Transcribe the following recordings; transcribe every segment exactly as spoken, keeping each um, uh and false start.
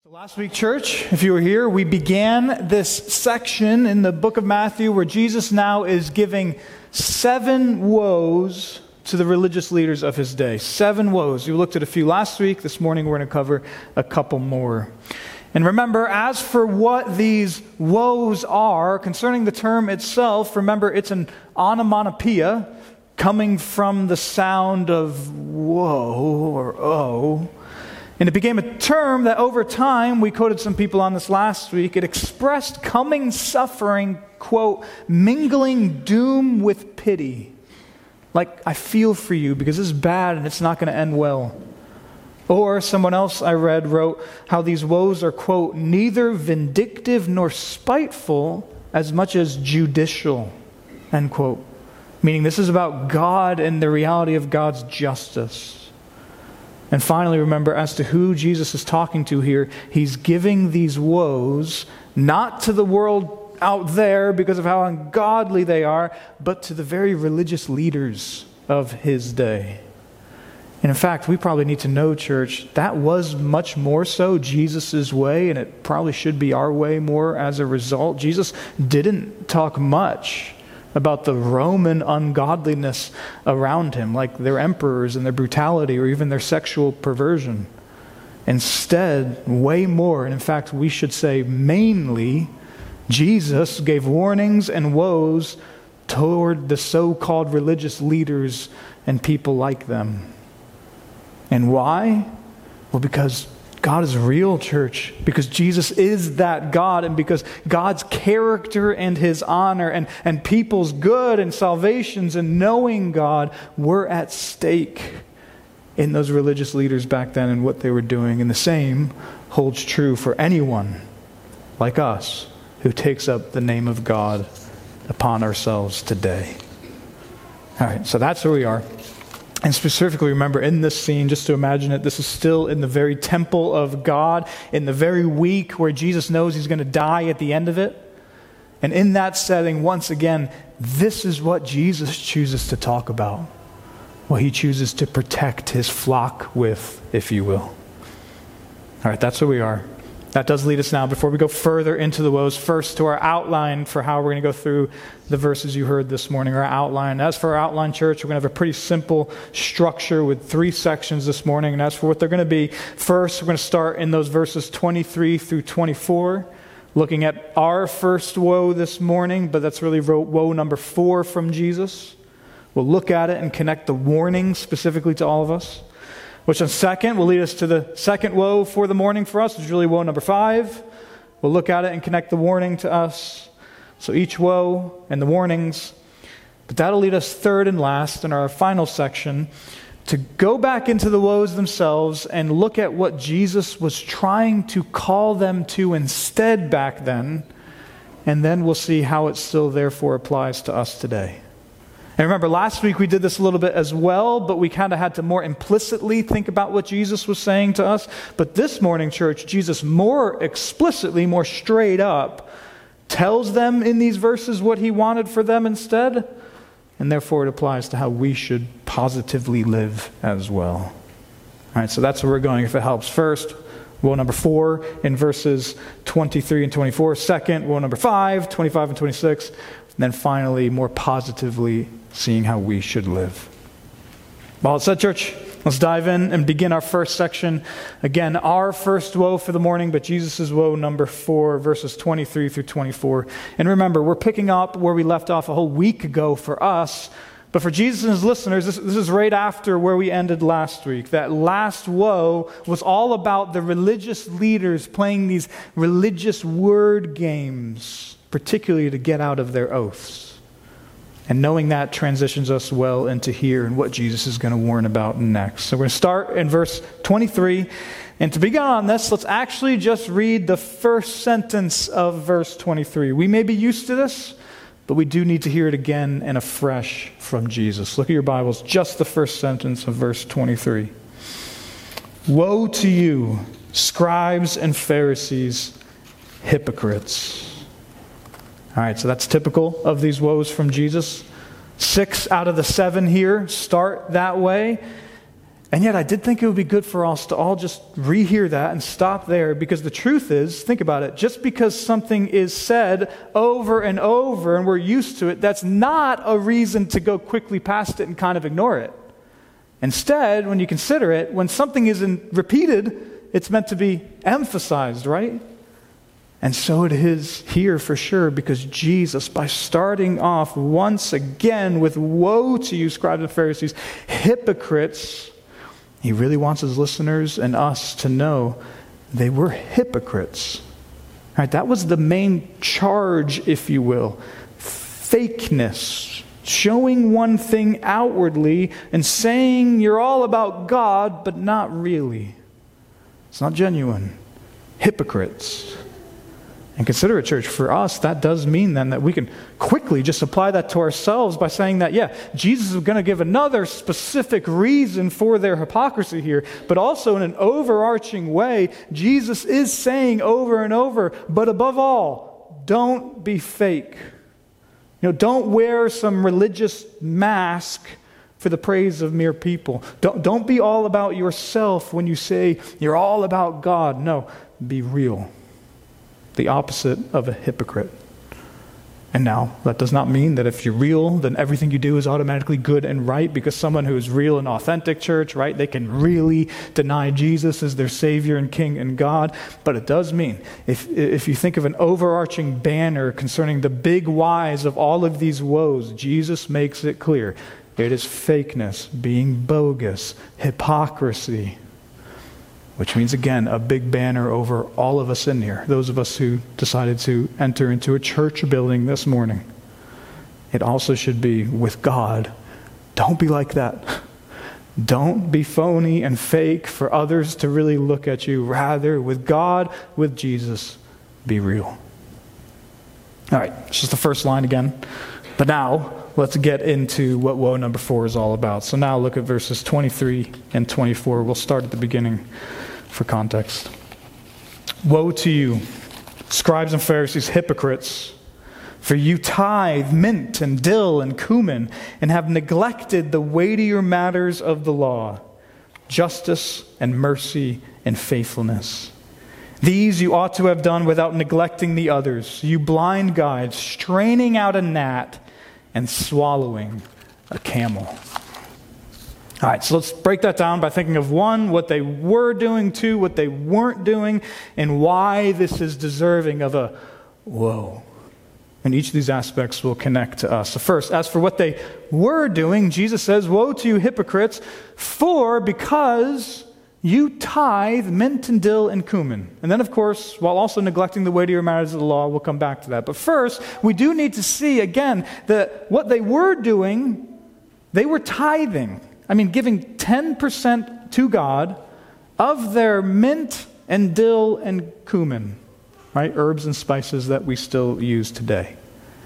So last week, church, if you were here, we began this section in the book of Matthew where Jesus now is giving seven woes to the religious leaders of his day. Seven woes. We looked at a few last week. This morning we're going to cover a couple more. And remember, as for what these woes are, concerning the term itself, remember it's an onomatopoeia coming from the sound of woe or oh. And it became a term that over time, we quoted some people on this last week, it expressed coming suffering, quote, mingling doom with pity. Like, I feel for you because this is bad and it's not going to end well. Or someone else I read wrote how these woes are, quote, neither vindictive nor spiteful as much as judicial, end quote. Meaning this is about God and the reality of God's justice. And finally, remember, as to who Jesus is talking to here, he's giving these woes not to the world out there because of how ungodly they are, but to the very religious leaders of his day. And in fact, we probably need to know, church, that was much more so Jesus' way, and it probably should be our way more as a result. Jesus didn't talk much about the Roman ungodliness around him, like their emperors and their brutality or even their sexual perversion. Instead, way more, and in fact, we should say mainly, Jesus gave warnings and woes toward the so-called religious leaders and people like them. And why? Well, because God is real, church, because Jesus is that God, and because God's character and his honor and, and people's good and salvations and knowing God were at stake in those religious leaders back then and what they were doing. And the same holds true for anyone like us who takes up the name of God upon ourselves today. All right, so that's where we are. And specifically, remember, in this scene, just to imagine it, this is still in the very temple of God, in the very week where Jesus knows he's going to die at the end of it. And in that setting, once again, this is what Jesus chooses to talk about. What he chooses to protect his flock with, if you will. All right, that's where we are. That does lead us now, before we go further into the woes, first to our outline for how we're going to go through the verses you heard this morning, our outline. As for our outline, church, we're going to have a pretty simple structure with three sections this morning. And as for what they're going to be, first, we're going to start in those verses twenty-three through twenty-four, looking at our first woe this morning, but that's really woe number four from Jesus. We'll look at it and connect the warning specifically to all of us. Which on second will lead us to the second woe for the morning for us, which is really woe number five. We'll look at it and connect the warning to us. So each woe and the warnings. But that'll lead us third and last in our final section to go back into the woes themselves and look at what Jesus was trying to call them to instead back then. And then we'll see how it still therefore applies to us today. And remember, last week we did this a little bit as well, but we kind of had to more implicitly think about what Jesus was saying to us. But this morning, church, Jesus more explicitly, more straight up, tells them in these verses what he wanted for them instead. And therefore it applies to how we should positively live as well. All right, so that's where we're going if it helps. First, woe number four in verses twenty-three and twenty-four. Second, woe number five, twenty-five and twenty-six. And then finally, more positively, seeing how we should live. Well, it's said, church, let's dive in and begin our first section. Again, our first woe for the morning, but Jesus' woe number four, verses twenty-three through twenty-four. And remember, we're picking up where we left off a whole week ago for us. But for Jesus and his listeners, this, this is right after where we ended last week. That last woe was all about the religious leaders playing these religious word games, particularly to get out of their oaths. And knowing that transitions us well into here and what Jesus is going to warn about next. So we're going to start in verse twenty-three. And to begin on this, let's actually just read the first sentence of verse twenty-three. We may be used to this, but we do need to hear it again and afresh from Jesus. Look at your Bibles, just the first sentence of verse twenty-three. Woe to you, scribes and Pharisees, hypocrites. All right, so that's typical of these woes from Jesus. Six out of the seven here start that way. And yet I did think it would be good for us to all just rehear that and stop there, because the truth is, think about it, just because something is said over and over and we're used to it, that's not a reason to go quickly past it and kind of ignore it. Instead, when you consider it, when something isn't repeated, it's meant to be emphasized, right? And so it is here for sure, because Jesus, by starting off once again with woe to you, scribes and Pharisees, hypocrites, he really wants his listeners and us to know they were hypocrites. Right? That was the main charge, if you will. Fakeness. Showing one thing outwardly and saying you're all about God, but not really. It's not genuine. Hypocrites. And consider it, church, for us, that does mean then that we can quickly just apply that to ourselves by saying that, yeah, Jesus is going to give another specific reason for their hypocrisy here, but also in an overarching way, Jesus is saying over and over, but above all, don't be fake. You know, don't wear some religious mask for the praise of mere people. Don't, don't be all about yourself when you say you're all about God. No, be real. The opposite of a hypocrite. And now, that does not mean that if you're real, then everything you do is automatically good and right, because someone who is real and authentic, church, right, they can really deny Jesus as their Savior and King and God. But it does mean, if, if you think of an overarching banner concerning the big whys of all of these woes, Jesus makes it clear. It is fakeness, being bogus, hypocrisy. Which means, again, a big banner over all of us in here. Those of us who decided to enter into a church building this morning. It also should be with God. Don't be like that. Don't be phony and fake for others to really look at you. Rather, with God, with Jesus, be real. All right, it's just the first line again. But now, let's get into what woe number four is all about. So now look at verses twenty-three and twenty-four. We'll start at the beginning for context. Woe to you, scribes and Pharisees, hypocrites, for you tithe mint and dill and cumin, and have neglected the weightier matters of the law, justice and mercy and faithfulness. These you ought to have done without neglecting the others, you blind guides, straining out a gnat and swallowing a camel. All right, so let's break that down by thinking of one, what they were doing, two, what they weren't doing, and why this is deserving of a whoa. And each of these aspects will connect to us. So first, as for what they were doing, Jesus says, woe to you hypocrites, for because you tithe mint and dill and cumin. And then, of course, while also neglecting the weightier matters of the law, we'll come back to that. But first, we do need to see, again, that what they were doing, they were tithing. I mean, giving ten percent to God of their mint and dill and cumin, right? Herbs and spices that we still use today.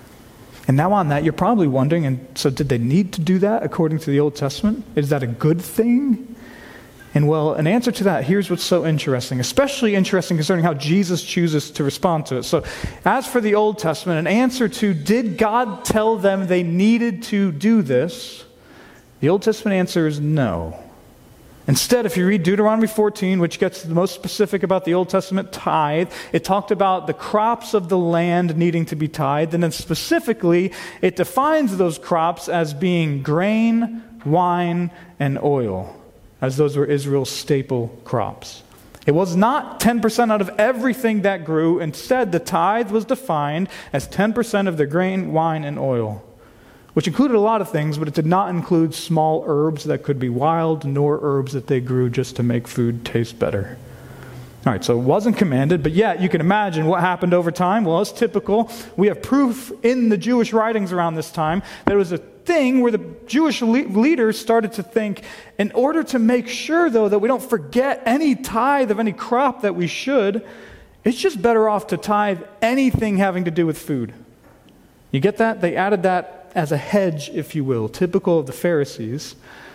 And now on that, you're probably wondering, and so did they need to do that according to the Old Testament? Is that a good thing? And well, an answer to that, here's what's so interesting, especially interesting concerning how Jesus chooses to respond to it. So as for the Old Testament, an answer to did God tell them they needed to do this? The Old Testament answer is no. Instead, if you read Deuteronomy fourteen, which gets the most specific about the Old Testament tithe, it talked about the crops of the land needing to be tithed, and then specifically, it defines those crops as being grain, wine, and oil, as those were Israel's staple crops. It was not ten percent out of everything that grew. Instead, the tithe was defined as ten percent of the grain, wine, and oil, which included a lot of things, but it did not include small herbs that could be wild, nor herbs that they grew just to make food taste better. All right, so it wasn't commanded, but yet you can imagine what happened over time. Well, it's typical. We have proof in the Jewish writings around this time that it was a thing where the Jewish le- leaders started to think, in order to make sure, though, that we don't forget any tithe of any crop that we should, it's just better off to tithe anything having to do with food. You get that? They added that as a hedge, if you will, typical of the Pharisees.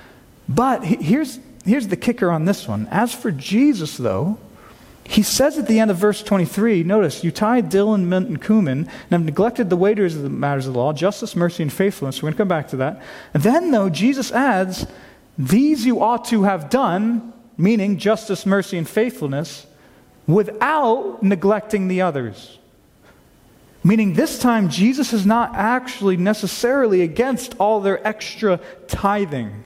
But here's, here's the kicker on this one. As for Jesus, though, he says at the end of verse twenty-three, notice, you tithe dill and mint and cumin, and have neglected the weightier of the matters of the law, justice, mercy, and faithfulness. We're going to come back to that. And then, though, Jesus adds, these you ought to have done, meaning justice, mercy, and faithfulness, without neglecting the others. Meaning this time, Jesus is not actually necessarily against all their extra tithing.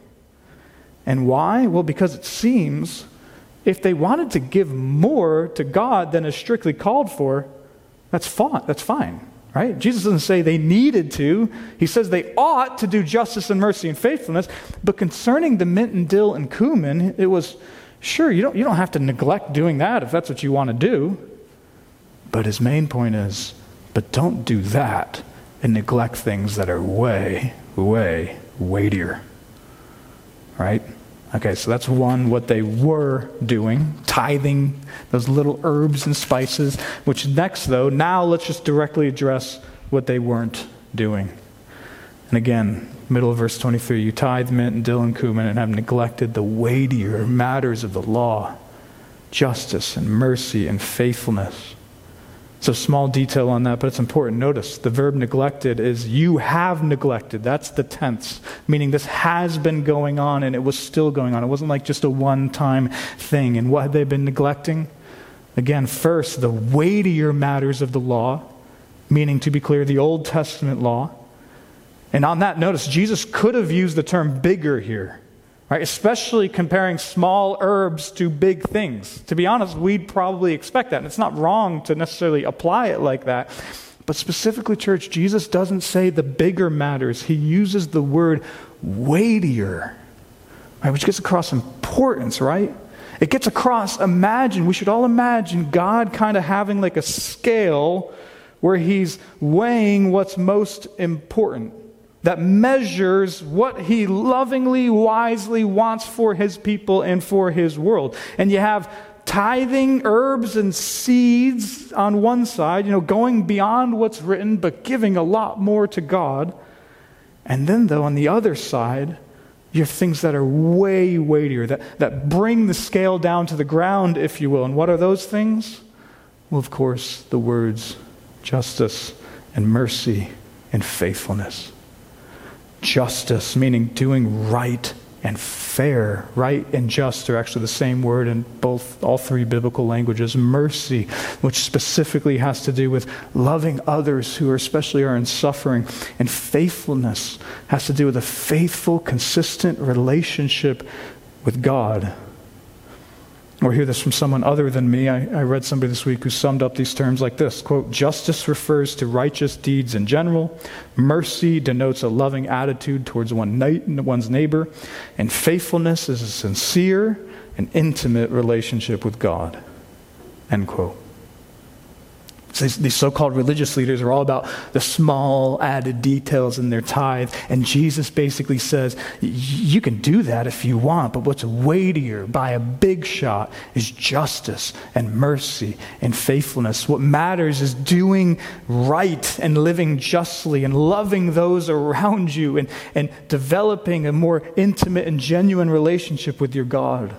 And why? Well, because it seems if they wanted to give more to God than is strictly called for, that's fine. That's fine, right? Jesus doesn't say they needed to. He says they ought to do justice and mercy and faithfulness. But concerning the mint and dill and cumin, it was, sure, you don't, you don't have to neglect doing that if that's what you want to do. But his main point is, but don't do that and neglect things that are way, way weightier. Right? Okay, so that's one, what they were doing, tithing those little herbs and spices, which next, though, now let's just directly address what they weren't doing. And again, middle of verse twenty-three, you tithe mint and dill and cumin and have neglected the weightier matters of the law, justice and mercy and faithfulness. So small detail on that, but it's important. Notice the verb neglected is you have neglected. That's the tense, meaning this has been going on and it was still going on. It wasn't like just a one-time thing. And what had they been neglecting? Again, first, the weightier matters of the law, meaning, to be clear, the Old Testament law. And on that, notice, Jesus could have used the term bigger here. Right, especially comparing small herbs to big things. To be honest, we'd probably expect that. And it's not wrong to necessarily apply it like that. But specifically, church, Jesus doesn't say the bigger matters. He uses the word weightier, right, which gets across importance, right? It gets across, imagine, we should all imagine God kind of having like a scale where he's weighing what's most important, that measures what he lovingly, wisely wants for his people and for his world. And you have tithing herbs and seeds on one side, you know, going beyond what's written, but giving a lot more to God. And then, though, on the other side, you have things that are way weightier, that, that bring the scale down to the ground, if you will. And what are those things? Well, of course, the words justice and mercy and faithfulness. Justice, meaning doing right and fair. Right and just are actually the same word in both, all three biblical languages. Mercy, which specifically has to do with loving others who are, especially are in suffering. And faithfulness has to do with a faithful, consistent relationship with God. Or hear this from someone other than me. I, I read somebody this week who summed up these terms like this, quote, justice refers to righteous deeds in general. Mercy denotes a loving attitude towards one na- one's neighbor. And faithfulness is a sincere and intimate relationship with God. End quote. So these, these so-called religious leaders are all about the small added details in their tithe. And Jesus basically says, you can do that if you want, but what's weightier by a big shot is justice and mercy and faithfulness. What matters is doing right and living justly and loving those around you and, and developing a more intimate and genuine relationship with your God.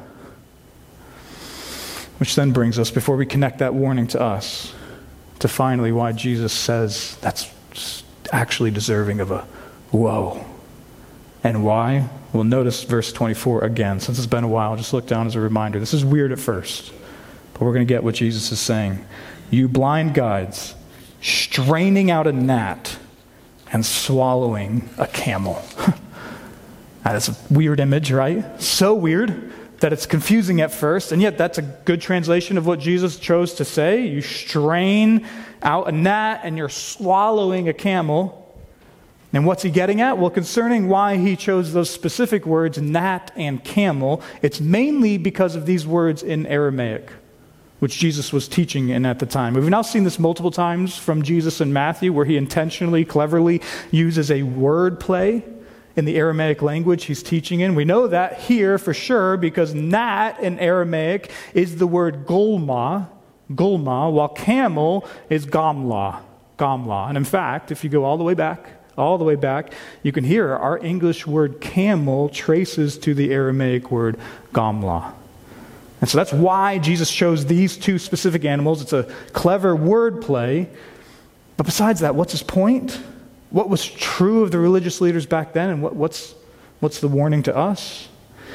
Which then brings us, before we connect that warning to us, to finally why Jesus says that's actually deserving of a whoa. And why? Well, notice verse twenty-four again. Since it's been a while, just look down as a reminder. This is weird at first, but we're going to get what Jesus is saying. You blind guides, straining out a gnat and swallowing a camel. That's a weird image, right? So weird that it's confusing at first, and yet that's a good translation of what Jesus chose to say. You strain out a gnat and you're swallowing a camel. And what's he getting at? Well, concerning why he chose those specific words, gnat and camel, it's mainly because of these words in Aramaic, which Jesus was teaching in at the time. We've now seen this multiple times from Jesus in Matthew, where he intentionally, cleverly uses a word play in the Aramaic language he's teaching in. We know that here for sure because gnat in Aramaic is the word golma, golma, while camel is gamla, gamla. And in fact, if you go all the way back, all the way back, you can hear our English word camel traces to the Aramaic word gamla. And so that's why Jesus chose these two specific animals. It's a clever word play. But besides that, what's his point? What was true of the religious leaders back then, and what, what's, what's the warning to us?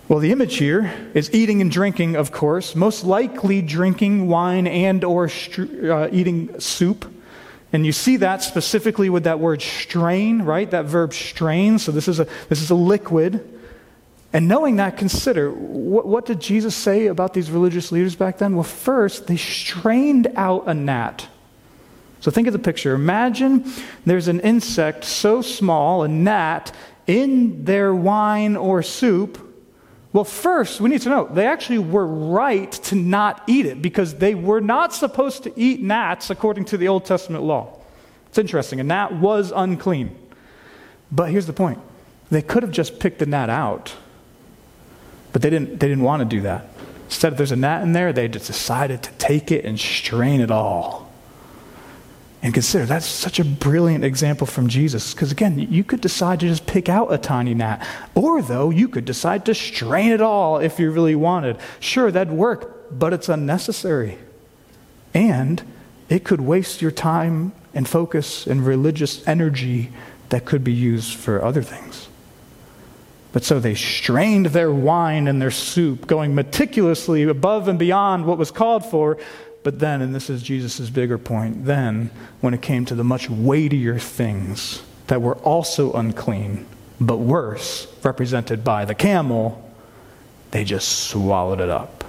Well, the image here is eating and drinking, of course, most likely drinking wine and or stru- uh, eating soup. And you see that specifically with that word strain, right? That verb strain. So this is a this is a liquid. And knowing that, consider, what, what did Jesus say about these religious leaders back then? Well, first, they strained out a gnat. So think of the picture. Imagine there's an insect so small, a gnat, in their wine or soup. Well, first, we need to know, they actually were right to not eat it because they were not supposed to eat gnats according to the Old Testament law. It's interesting. A gnat was unclean. But here's the point. They could have just picked the gnat out. But they didn't, they didn't want to do that. Instead, if there's a gnat in there, they just decided to take it and strain it all. And consider, that's such a brilliant example from Jesus. Because again, you could decide to just pick out a tiny gnat. Or though, you could decide to strain it all if you really wanted. Sure, that'd work, but it's unnecessary. And it could waste your time and focus and religious energy that could be used for other things. But so they strained their wine and their soup, going meticulously above and beyond what was called for. But then, and this is Jesus' bigger point, then when it came to the much weightier things that were also unclean, but worse, represented by the camel, they just swallowed it up.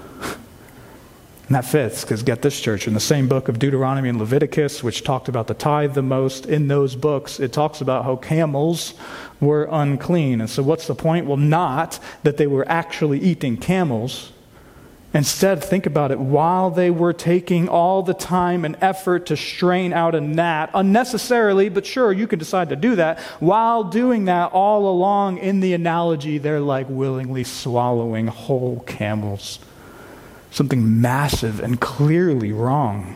And that fits, because get this, church, in the same book of Deuteronomy and Leviticus, which talked about the tithe the most, in those books, it talks about how camels were unclean. And so what's the point? Well, not that they were actually eating camels. Instead, think about it. While they were taking all the time and effort to strain out a gnat, unnecessarily, but sure, you could decide to do that. While doing that, all along in the analogy, they're like willingly swallowing whole camels. Something massive and clearly wrong.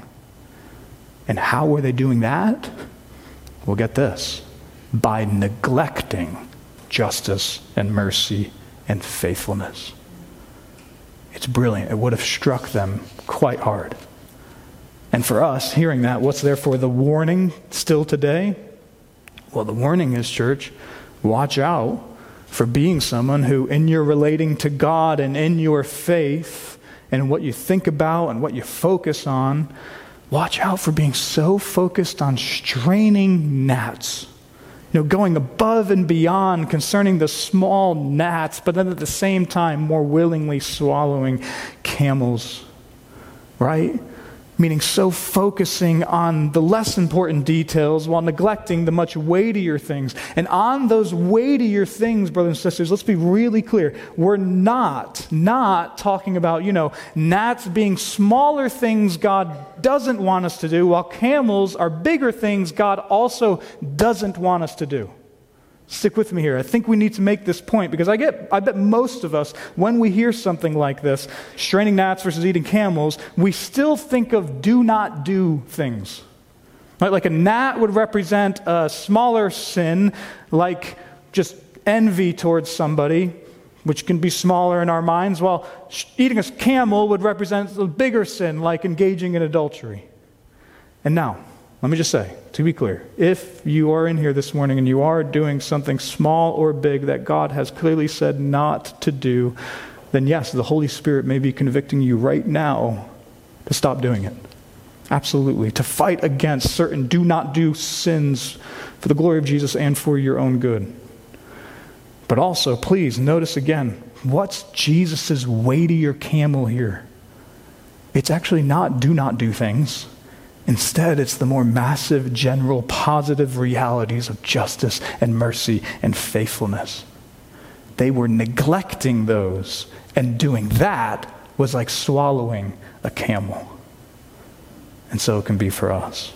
And how were they doing that? Well, get this. By neglecting justice and mercy and faithfulness. It's brilliant. It would have struck them quite hard. And for us, hearing that, what's therefore the warning still today? Well, the warning is, church, watch out for being someone who, in your relating to God and in your faith, and what you think about and what you focus on, watch out for being so focused on straining gnats. You know, going above and beyond concerning the small gnats, but then at the same time more willingly swallowing camels. Right? Meaning so focusing on the less important details while neglecting the much weightier things. And on those weightier things, brothers and sisters, let's be really clear. We're not, not talking about, you know, gnats being smaller things God doesn't want us to do, while camels are bigger things God also doesn't want us to do. Stick with me here. I think we need to make this point because I get, I bet most of us, when we hear something like this, straining gnats versus eating camels, we still think of do not do things. Right? Like a gnat would represent a smaller sin, like just envy towards somebody, which can be smaller in our minds, while eating a camel would represent a bigger sin, like engaging in adultery. And now, let me just say, to be clear, if you are in here this morning and you are doing something small or big that God has clearly said not to do, then yes, the Holy Spirit may be convicting you right now to stop doing it. Absolutely. To fight against certain do not do sins for the glory of Jesus and for your own good. But also, please notice again, what's Jesus' weightier camel here? It's actually not do not do things. Instead, it's the more massive, general, positive realities of justice and mercy and faithfulness. They were neglecting those, and doing that was like swallowing a camel. And so it can be for us.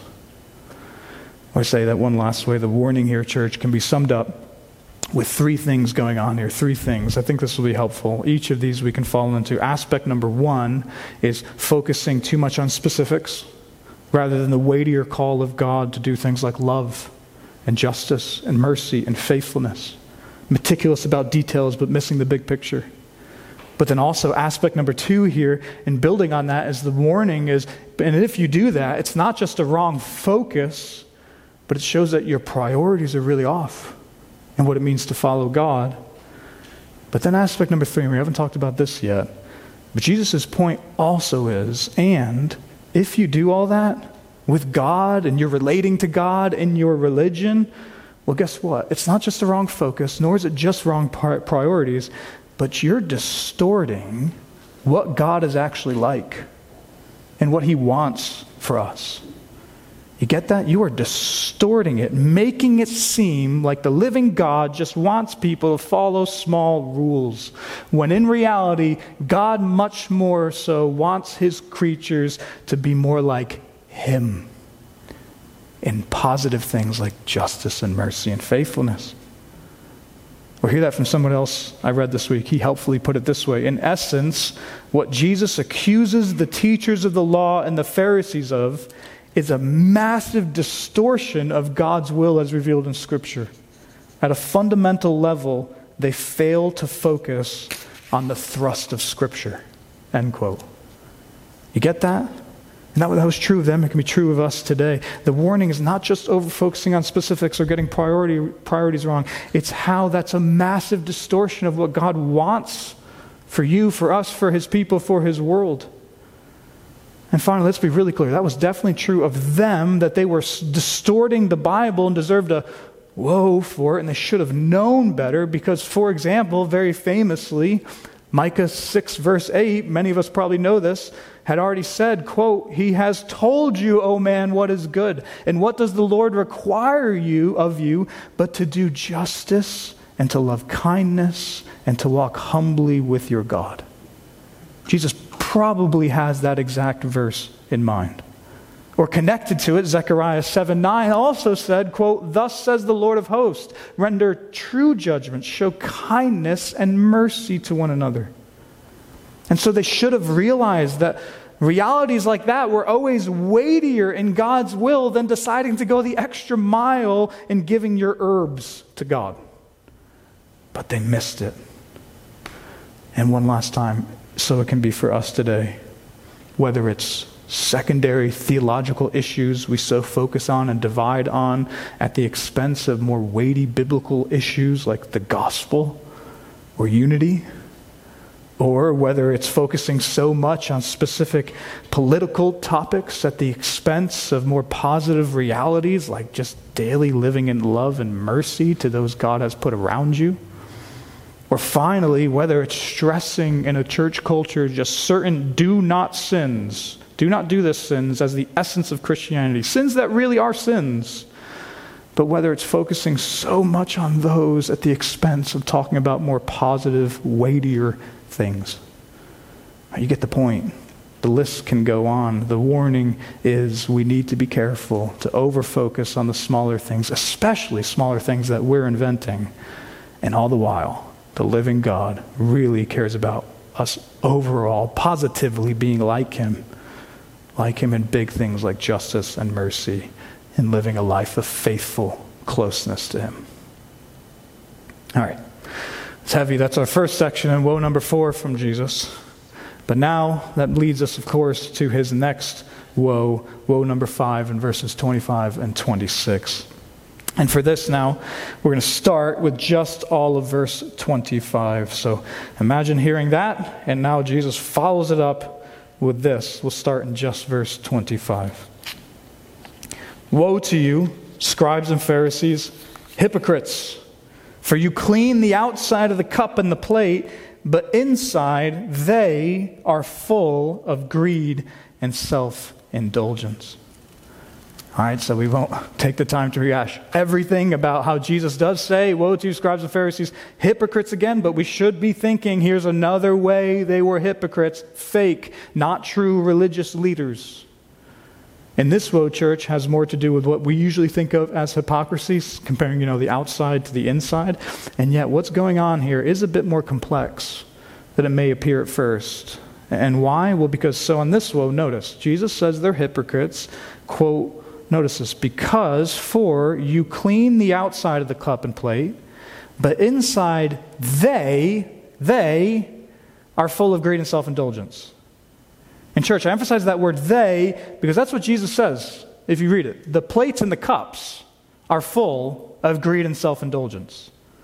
I say that one last way. The warning here, church, can be summed up with three things going on here. Three things. I think this will be helpful. Each of these we can fall into. Aspect number one is focusing too much on specifics, rather than the weightier call of God to do things like love and justice and mercy and faithfulness. Meticulous about details, but missing the big picture. But then also aspect number two here, and building on that, is the warning is, and if you do that, it's not just a wrong focus, but it shows that your priorities are really off and what it means to follow God. But then aspect number three, and we haven't talked about this yet, but Jesus' point also is, and if you do all that with God and you're relating to God in your religion, well, guess what? It's not just the wrong focus, nor is it just wrong priorities, but you're distorting what God is actually like and what he wants for us. You get that? You are distorting it, making it seem like the living God just wants people to follow small rules, when in reality, God much more so wants his creatures to be more like him in positive things like justice and mercy and faithfulness. We'll hear that from someone else I read this week. He helpfully put it this way. In essence, what Jesus accuses the teachers of the law and the Pharisees of is a massive distortion of God's will as revealed in Scripture. At a fundamental level, they fail to focus on the thrust of Scripture. End quote. You get that? And that, that was true of them. It can be true of us today. The warning is not just over-focusing on specifics or getting priority priorities wrong. It's how that's a massive distortion of what God wants for you, for us, for his people, for his world. And finally, let's be really clear. That was definitely true of them, that they were distorting the Bible and deserved a woe for it, and they should have known better because, for example, very famously, Micah six verse eight, many of us probably know this, had already said, quote, "He has told you, O man, what is good. And what does the Lord require you of you but to do justice and to love kindness and to walk humbly with your God?" Jesus probably has that exact verse in mind. Or connected to it, Zechariah seven nine also said, quote, "Thus says the Lord of hosts, render true judgment, show kindness and mercy to one another." And so they should have realized that realities like that were always weightier in God's will than deciding to go the extra mile in giving your herbs to God. But they missed it. And one last time, so it can be for us today, whether it's secondary theological issues we so focus on and divide on at the expense of more weighty biblical issues like the gospel or unity, or whether it's focusing so much on specific political topics at the expense of more positive realities like just daily living in love and mercy to those God has put around you. Or finally, whether it's stressing in a church culture just certain do not sins, do not do this sins as the essence of Christianity, sins that really are sins, but whether it's focusing so much on those at the expense of talking about more positive, weightier things. You get the point. The list can go on. The warning is we need to be careful to over-focus on the smaller things, especially smaller things that we're inventing, and all the while, the living God really cares about us overall, positively being like him, like him in big things like justice and mercy, and living a life of faithful closeness to him. All right, it's heavy. That's our first section in woe number four from Jesus. But now that leads us, of course, to his next woe, woe number five in verses twenty-five and twenty-six. And for this now, we're going to start with just all of verse twenty-five. So imagine hearing that, and now Jesus follows it up with this. We'll start in just verse twenty-five. "Woe to you, scribes and Pharisees, hypocrites! For you clean the outside of the cup and the plate, but inside they are full of greed and self-indulgence." All right, so we won't take the time to rehash everything about how Jesus does say, "Woe to you, scribes and Pharisees, hypocrites," again, but we should be thinking here's another way they were hypocrites, fake, not true religious leaders. And this woe, church, has more to do with what we usually think of as hypocrisy, comparing, you know, the outside to the inside. And yet what's going on here is a bit more complex than it may appear at first. And why? Well, because so on this woe, notice, Jesus says they're hypocrites, quote, notice this, "Because for you clean the outside of the cup and plate, but inside they, they are full of greed and self-indulgence." In church, I emphasize that word "they" because that's what Jesus says if you read it. The plates and the cups are full of greed and self-indulgence.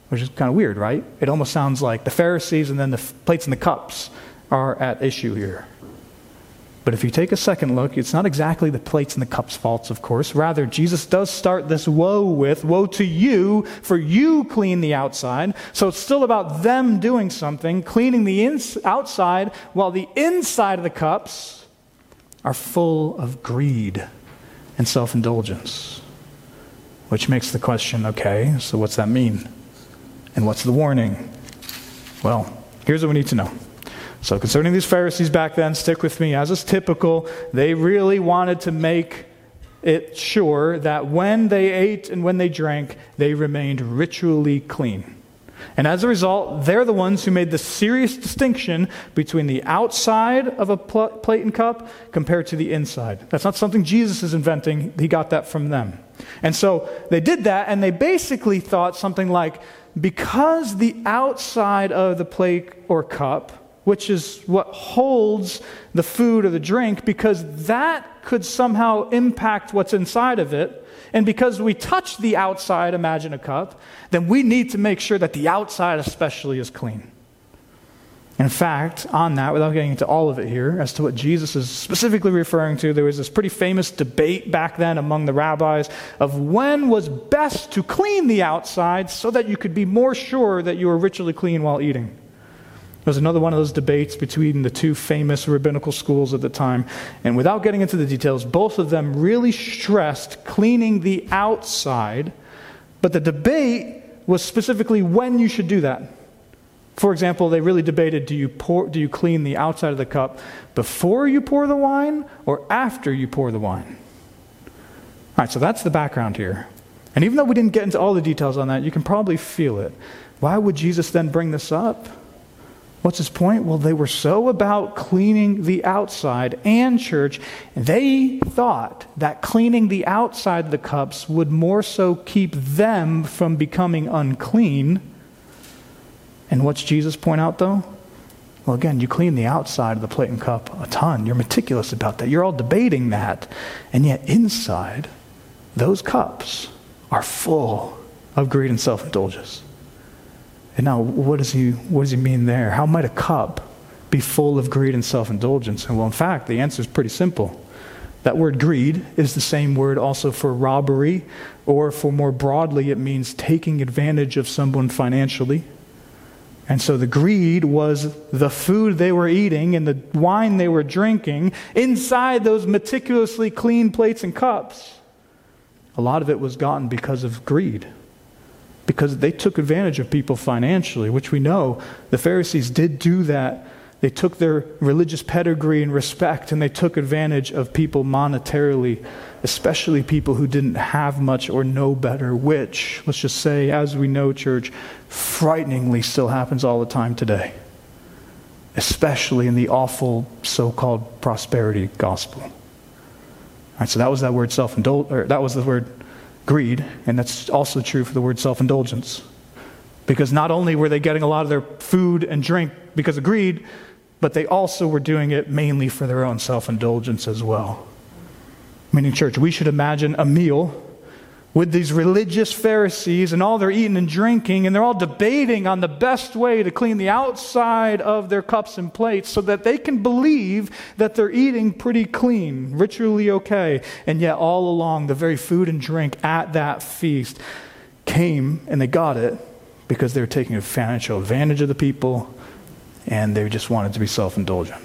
which is kind of weird, right? It almost sounds like the Pharisees and then the plates and the cups are at issue here. But if you take a second look, it's not exactly the plates and the cups' faults, of course. Rather, Jesus does start this woe with, woe to you, for you clean the outside. So it's still about them doing something, cleaning the ins- outside, while the inside of the cups are full of greed and self-indulgence. Which makes the question, okay, so what's that mean? And what's the warning? Well, here's what we need to know. So concerning these Pharisees back then, stick with me, as is typical, they really wanted to make it sure that when they ate and when they drank, they remained ritually clean. And as a result, they're the ones who made the serious distinction between the outside of a pl- plate and cup compared to the inside. That's not something Jesus is inventing. He got that from them. And so they did that, and they basically thought something like, because the outside of the plate or cup, which is what holds the food or the drink, because that could somehow impact what's inside of it, and because we touch the outside, imagine a cup, then we need to make sure that the outside especially is clean. In fact, on that, without getting into all of it here, as to what Jesus is specifically referring to, there was this pretty famous debate back then among the rabbis of when was best to clean the outside so that you could be more sure that you were ritually clean while eating. It was another one of those debates between the two famous rabbinical schools at the time. And without getting into the details, both of them really stressed cleaning the outside. But the debate was specifically when you should do that. For example, they really debated, do you pour, do you clean the outside of the cup before you pour the wine or after you pour the wine? All right, so that's the background here. And even though we didn't get into all the details on that, you can probably feel it. Why would Jesus then bring this up? What's his point? Well, they were so about cleaning the outside, and church, they thought that cleaning the outside of the cups would more so keep them from becoming unclean. And what's Jesus' point out, though? Well, again, you clean the outside of the plate and cup a ton. You're meticulous about that. You're all debating that. And yet inside, those cups are full of greed and self-indulgence. And now, what does he what does he mean there? How might a cup be full of greed and self-indulgence? And well, in fact, the answer is pretty simple. That word greed is the same word also for robbery, or for more broadly, it means taking advantage of someone financially. And so the greed was the food they were eating and the wine they were drinking inside those meticulously clean plates and cups. A lot of it was gotten because of greed. Because they took advantage of people financially, which we know the Pharisees did do that. They took their religious pedigree and respect, and they took advantage of people monetarily, especially people who didn't have much or know better, which, let's just say, as we know, church, frighteningly still happens all the time today, especially in the awful so-called prosperity gospel. All right, so that was that word self-indulgence, or that was the word greed, and that's also true for the word self-indulgence. Because not only were they getting a lot of their food and drink because of greed, but they also were doing it mainly for their own self-indulgence as well. Meaning, church, we should imagine a meal with these religious Pharisees, and all they're eating and drinking, and they're all debating on the best way to clean the outside of their cups and plates so that they can believe that they're eating pretty clean, ritually okay. And yet all along, the very food and drink at that feast came, and they got it because they were taking financial advantage of the people, and they just wanted to be self-indulgent.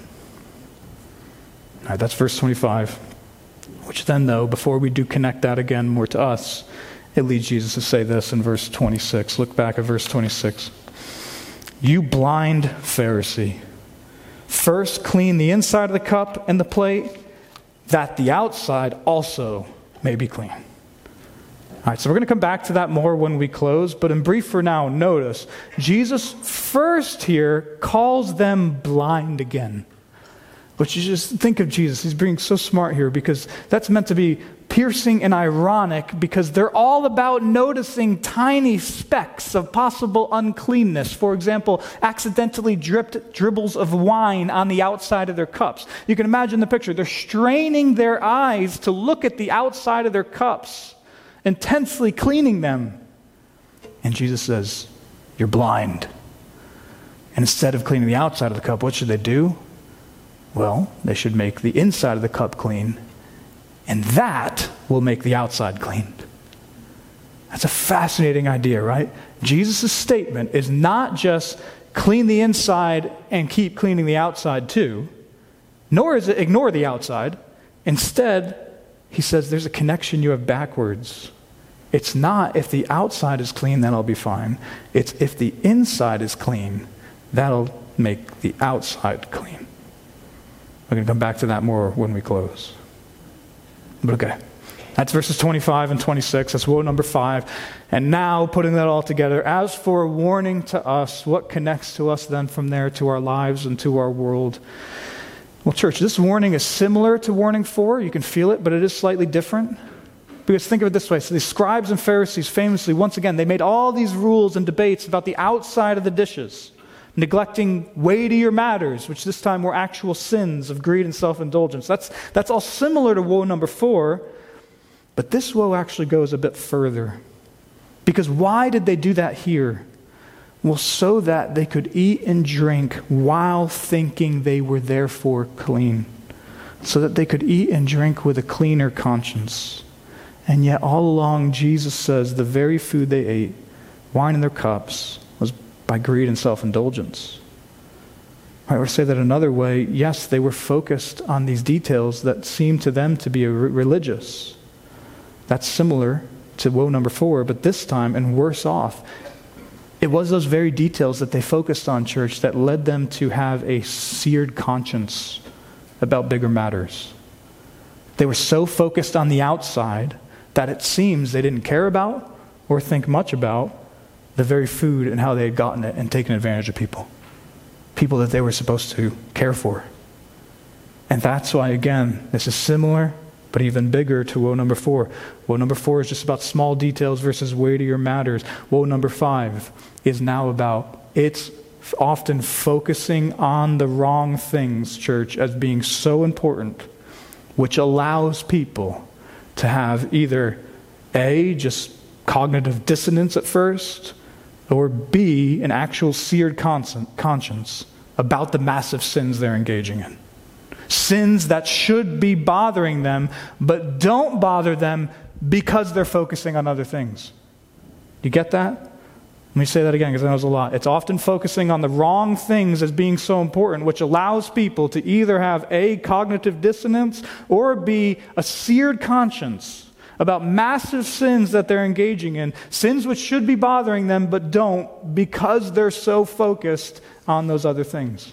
All right, that's verse twenty-five. Which then, though, before we do connect that again more to us, it leads Jesus to say this in verse twenty-six. Look back at verse twenty-six. You blind Pharisee, first clean the inside of the cup and the plate, that the outside also may be clean. All right, so we're going to come back to that more when we close, but in brief for now, notice, Jesus first here calls them blind again. But you just think of Jesus. He's being so smart here because that's meant to be piercing and ironic because they're all about noticing tiny specks of possible uncleanness. For example, accidentally dripped dribbles of wine on the outside of their cups. You can imagine the picture. They're straining their eyes to look at the outside of their cups, intensely cleaning them. And Jesus says, You're blind. And instead of cleaning the outside of the cup, what should they do? Well, they should make the inside of the cup clean, and that will make the outside clean. That's a fascinating idea, right? Jesus' statement is not just clean the inside and keep cleaning the outside too, nor is it ignore the outside. Instead, he says there's a connection you have backwards. It's not if the outside is clean, then I'll be fine. It's if the inside is clean, that'll make the outside clean. We're going to come back to that more when we close. But okay. That's verses twenty-five and twenty-six. That's woe number five. And now, putting that all together, as for a warning to us, what connects to us then from there to our lives and to our world? Well, church, this warning is similar to warning four. You can feel it, but it is slightly different. Because think of it this way. So the scribes and Pharisees famously, once again, they made all these rules and debates about the outside of the dishes, neglecting weightier matters, which this time were actual sins of greed and self-indulgence. That's, that's all similar to woe number four. But this woe actually goes a bit further. Because why did they do that here? Well, so that they could eat and drink while thinking they were therefore clean. So that they could eat and drink with a cleaner conscience. And yet all along Jesus says the very food they ate, wine in their cups, was by greed and self-indulgence. Right, or to say that another way, yes, they were focused on these details that seemed to them to be religious. That's similar to woe number four, but this time, and worse off, it was those very details that they focused on, church, that led them to have a seared conscience about bigger matters. They were so focused on the outside that it seems they didn't care about or think much about the very food and how they had gotten it and taken advantage of people. People that they were supposed to care for. And that's why, again, this is similar but even bigger to woe number four. Woe number four is just about small details versus weightier matters. Woe number five is now about, it's often focusing on the wrong things, church, as being so important, which allows people to have either A, just cognitive dissonance at first, or B, an actual seared conscience about the massive sins they're engaging in. Sins that should be bothering them, but don't bother them because they're focusing on other things. Do you get that? Let me say that again because I know it's a lot. It's often focusing on the wrong things as being so important, which allows people to either have A, cognitive dissonance, or B, a seared conscience about massive sins that they're engaging in, sins which should be bothering them but don't because they're so focused on those other things.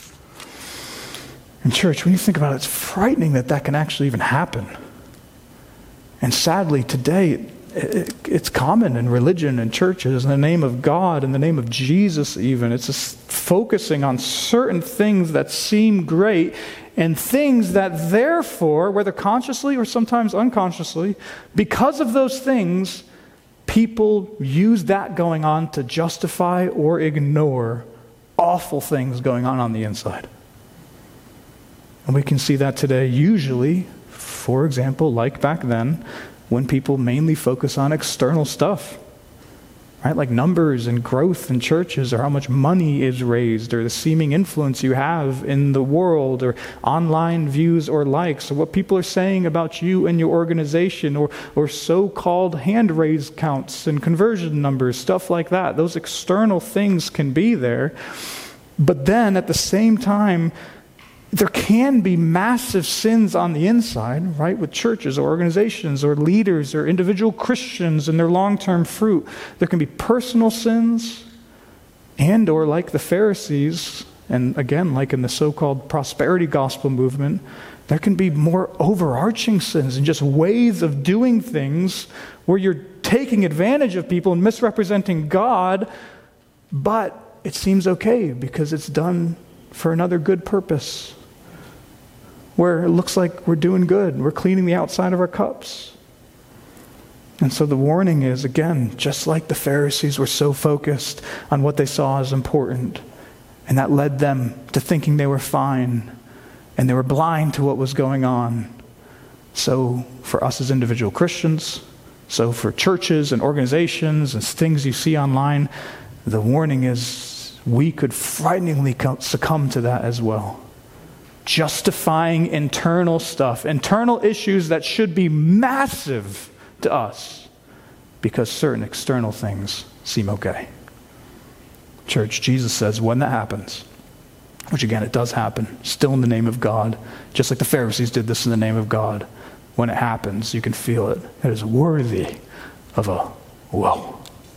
And church, when you think about it, it's frightening that that can actually even happen. And sadly, today, it, it, it's common in religion and churches, in the name of God, in the name of Jesus even. It's just focusing on certain things that seem great and things that therefore, whether consciously or sometimes unconsciously, because of those things, people use that going on to justify or ignore awful things going on on the inside. And we can see that today usually, for example, like back then, when people mainly focus on external stuff, right? Like numbers and growth in churches, or how much money is raised, or the seeming influence you have in the world, or online views or likes, or what people are saying about you and your organization, or, or so-called hand raise counts and conversion numbers, stuff like that. Those external things can be there. But then at the same time, there can be massive sins on the inside, right, with churches or organizations or leaders or individual Christians and their long-term fruit. There can be personal sins and or like the Pharisees, and again, like in the so-called prosperity gospel movement, there can be more overarching sins and just ways of doing things where you're taking advantage of people and misrepresenting God, but it seems okay because it's done for another good purpose, where it looks like we're doing good. We're cleaning the outside of our cups. And so the warning is, again, just like the Pharisees were so focused on what they saw as important, and that led them to thinking they were fine, and they were blind to what was going on. So for us as individual Christians, so for churches and organizations and things you see online, the warning is we could frighteningly succumb to that as well. Justifying internal stuff, internal issues that should be massive to us because certain external things seem okay. Church, Jesus says when that happens, which again, it does happen, still in the name of God, just like the Pharisees did this in the name of God. When it happens, you can feel it. It is worthy of a woe.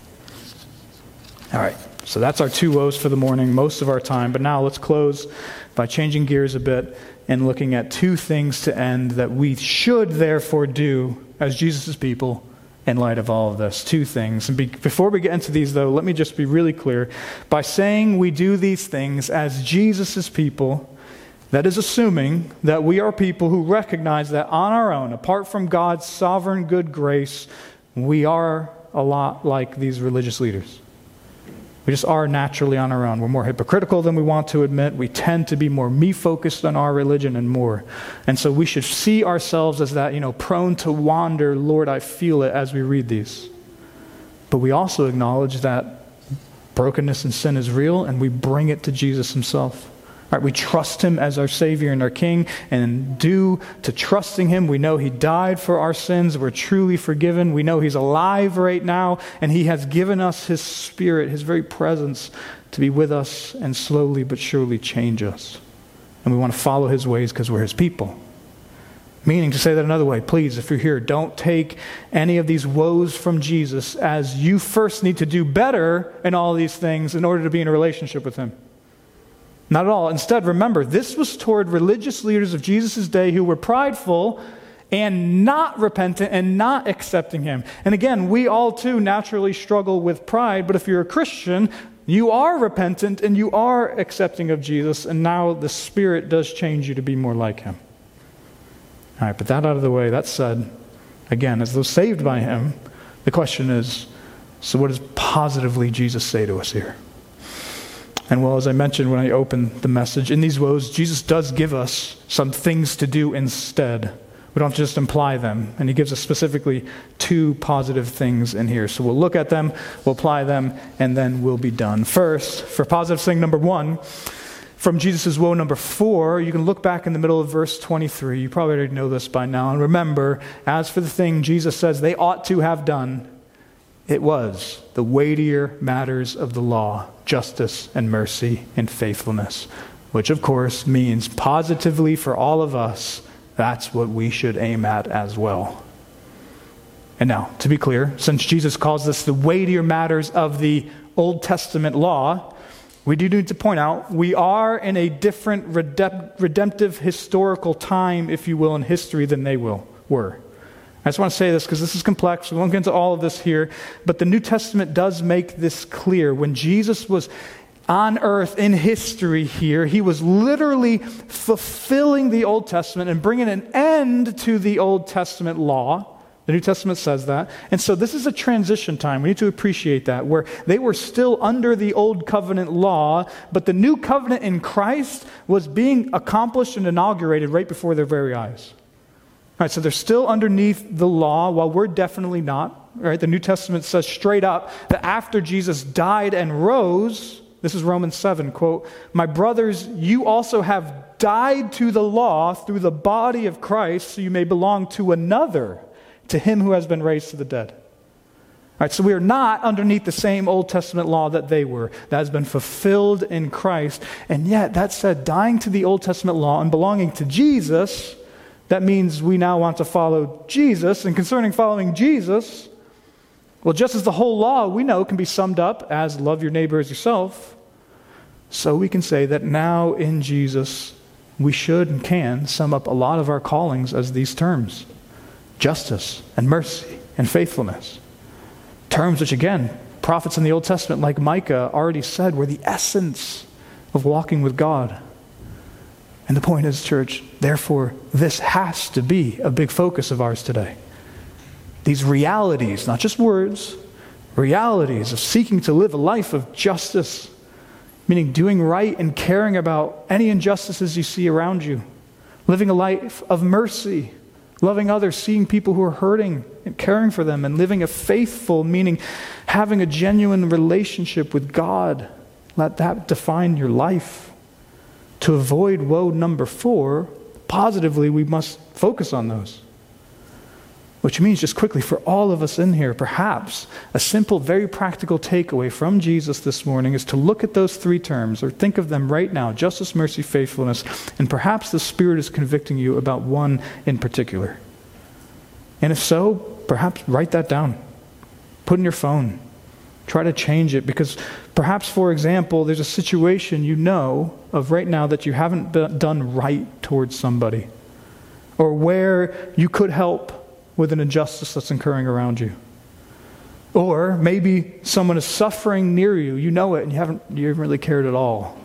All right, so that's our two woes for the morning, most of our time. But now let's close by changing gears a bit and looking at two things to end that we should therefore do as Jesus' people in light of all of this. Two things. And be, before we get into these, though, let me just be really clear. By saying we do these things as Jesus' people, that is assuming that we are people who recognize that on our own, apart from God's sovereign good grace, we are a lot like these religious leaders. We just are naturally on our own. We're more hypocritical than we want to admit. We tend to be more me-focused on our religion and more. And so we should see ourselves as that, you know, prone to wander, Lord, I feel it, as we read these. But we also acknowledge that brokenness and sin is real, and we bring it to Jesus himself. All right, we trust him as our Savior and our King, and due to trusting him, we know he died for our sins. We're truly forgiven. We know he's alive right now, and he has given us his Spirit, his very presence, to be with us and slowly but surely change us. And we want to follow his ways because we're his people. Meaning, to say that another way, please, if you're here, don't take any of these woes from Jesus as you first need to do better in all these things in order to be in a relationship with him. Not at all. Instead, remember, this was toward religious leaders of Jesus' day who were prideful and not repentant and not accepting him. And again, we all too naturally struggle with pride, but if you're a Christian, you are repentant and you are accepting of Jesus, and now the Spirit does change you to be more like him. All right, but that out of the way, that said, again, as those saved by him, the question is, so what does positively Jesus say to us here? And well, as I mentioned when I opened the message, in these woes, Jesus does give us some things to do instead. We don't just imply them. And he gives us specifically two positive things in here. So we'll look at them, we'll apply them, and then we'll be done. First, for positive thing number one, from Jesus' woe number four, you can look back in the middle of verse twenty-three. You probably already know this by now. And remember, as for the thing Jesus says they ought to have done, it was the weightier matters of the law, justice and mercy and faithfulness, which of course means positively for all of us, that's what we should aim at as well. And now, to be clear, since Jesus calls this the weightier matters of the Old Testament law, we do need to point out we are in a different redemp- redemptive historical time, if you will, in history than they will were. I just want to say this because this is complex. We won't get into all of this here. But the New Testament does make this clear. When Jesus was on earth in history here, he was literally fulfilling the Old Testament and bringing an end to the Old Testament law. The New Testament says that. And so this is a transition time. We need to appreciate that, where they were still under the Old Covenant law, but the New Covenant in Christ was being accomplished and inaugurated right before their very eyes. All right, so they're still underneath the law, while we're definitely not. Right? The New Testament says straight up that after Jesus died and rose, this is Romans seven, quote, "My brothers, you also have died to the law through the body of Christ, so you may belong to another, to him who has been raised to the dead." All right, so we are not underneath the same Old Testament law that they were. That has been fulfilled in Christ. And yet, that said, dying to the Old Testament law and belonging to Jesus, that means we now want to follow Jesus. And concerning following Jesus, well, just as the whole law we know can be summed up as love your neighbor as yourself, so we can say that now in Jesus, we should and can sum up a lot of our callings as these terms: justice and mercy and faithfulness. Terms which, again, prophets in the Old Testament like Micah already said were the essence of walking with God. And the point is, church, therefore, this has to be a big focus of ours today. These realities, not just words, realities of seeking to live a life of justice, meaning doing right and caring about any injustices you see around you, living a life of mercy, Loving others, seeing people who are hurting and caring for them, and living a faithful, meaning having a genuine relationship with God. Let that define your life. To avoid woe number four, positively, we must focus on those. Which means, just quickly, for all of us in here, perhaps a simple, very practical takeaway from Jesus this morning is to look at those three terms, or think of them right now: justice, mercy, faithfulness, and perhaps the Spirit is convicting you about one in particular. And if so, perhaps write that down. Put in your phone. Try to change it, because perhaps, for example, there's a situation you know of right now that you haven't been done right towards somebody, or where you could help with an injustice that's occurring around you. Or maybe someone is suffering near you. You know it, and you haven't, you haven't really cared at all.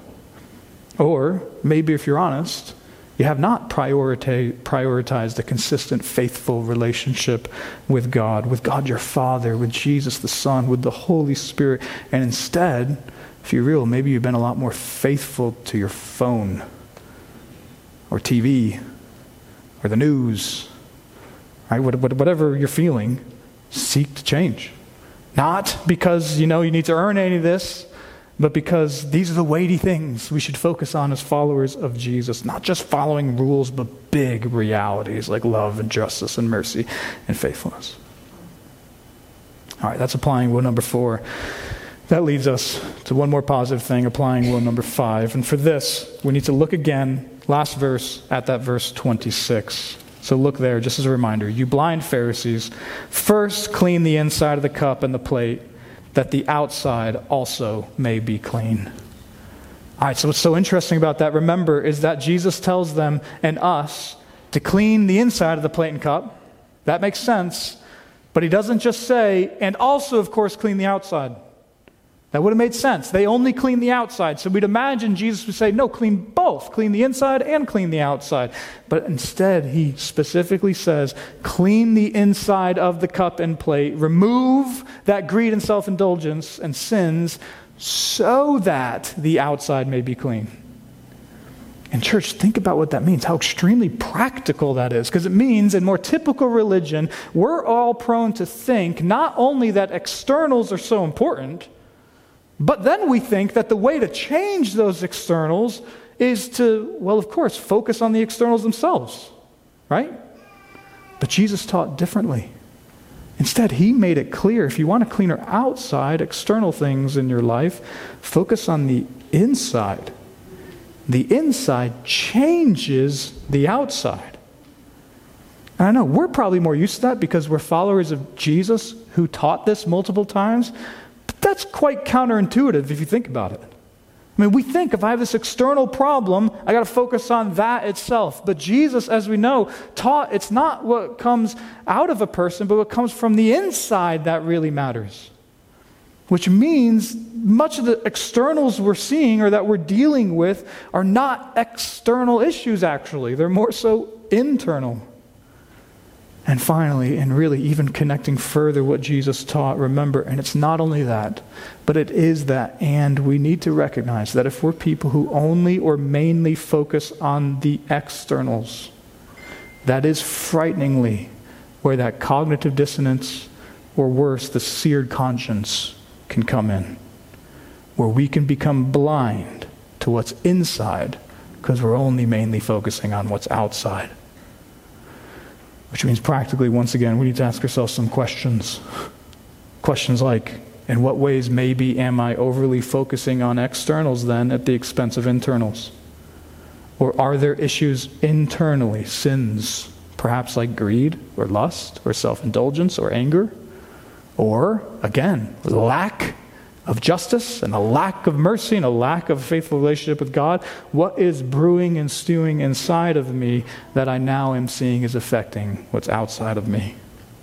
Or maybe, if you're honest, you have not priorita- prioritized a consistent, faithful relationship with God, with God your Father, with Jesus the Son, with the Holy Spirit. And instead, if you're real, maybe you've been a lot more faithful to your phone, or T V, or the news. Right? Whatever you're feeling, seek to change. Not because, you know, you need to earn any of this, but because these are the weighty things we should focus on as followers of Jesus. Not just following rules, but big realities like love and justice and mercy and faithfulness. All right, that's applying will number four. That leads us to one more positive thing, applying will number five. And for this, we need to look again, last verse, at that verse twenty-six. So look there, just as a reminder. You blind Pharisees, first clean the inside of the cup and the plate, that the outside also may be clean. All right, so what's so interesting about that, remember, is that Jesus tells them and us to clean the inside of the plate and cup. That makes sense. But he doesn't just say, and also, of course, clean the outside. That would have made sense. They only clean the outside. So we'd imagine Jesus would say, no, clean both. Clean the inside and clean the outside. But instead, he specifically says, clean the inside of the cup and plate. Remove that greed and self-indulgence and sins so that the outside may be clean. And church, think about what that means, how extremely practical that is. Because it means, in more typical religion, we're all prone to think not only that externals are so important, but then we think that the way to change those externals is to, well, of course, focus on the externals themselves, right? But Jesus taught differently. Instead, he made it clear, if you want a cleaner outside, external things in your life, focus on the inside. The inside changes the outside. And I know we're probably more used to that because we're followers of Jesus who taught this multiple times. That's quite counterintuitive if you think about it. I mean, we think if I have this external problem, I got to focus on that itself. But Jesus, as we know, taught it's not what comes out of a person, but what comes from the inside that really matters. Which means much of the externals we're seeing or that we're dealing with are not external issues, actually. They're more so internal. And finally, and really even connecting further what Jesus taught, remember, and it's not only that, but it is that, and we need to recognize that if we're people who only or mainly focus on the externals, that is frighteningly where that cognitive dissonance, or worse, the seared conscience can come in, where we can become blind to what's inside because we're only mainly focusing on what's outside. Which means practically, once again, we need to ask ourselves some questions. Questions like, in what ways maybe am I overly focusing on externals then at the expense of internals? Or are there issues internally, sins, perhaps like greed or lust or self-indulgence or anger? Or, again, lack of justice and a lack of mercy and a lack of a faithful relationship with God? What is brewing and stewing inside of me that I now am seeing is affecting what's outside of me?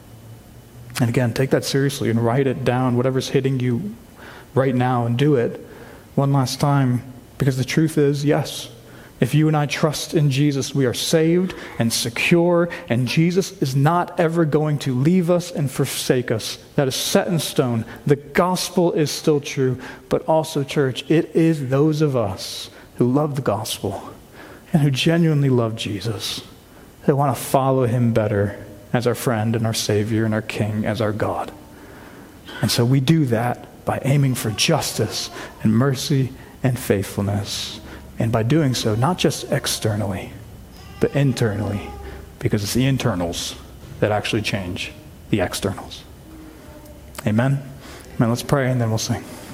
And again, take that seriously and write it down, whatever's hitting you right now, and do it one last time. Because the truth is, yes, if you and I trust in Jesus, we are saved and secure, and Jesus is not ever going to leave us and forsake us. That is set in stone. The gospel is still true, but also, church, it is those of us who love the gospel and who genuinely love Jesus that want to follow him better as our friend and our Savior and our King, as our God. And so we do that by aiming for justice and mercy and faithfulness. And by doing so, not just externally, but internally, because it's the internals that actually change the externals. Amen? Amen. Let's pray and then we'll sing.